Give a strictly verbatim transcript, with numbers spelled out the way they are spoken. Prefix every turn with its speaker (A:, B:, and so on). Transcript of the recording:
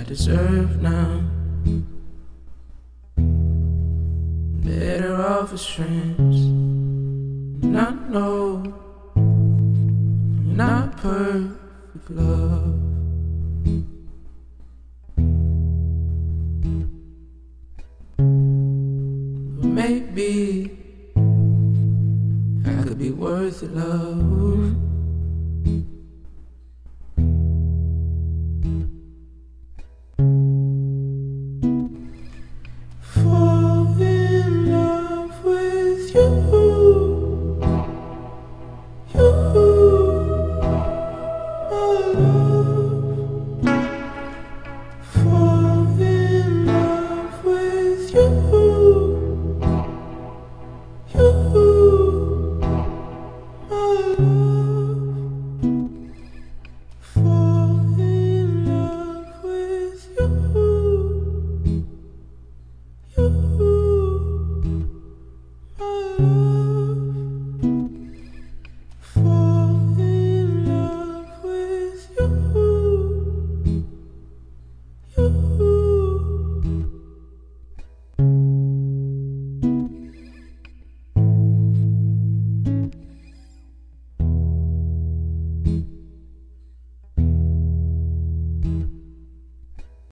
A: deserve now. Better off as friends. And I know you're not perfect, love. But maybe I could be worth it, love. Fall in love with you, you, my love. Fall in love with you, you.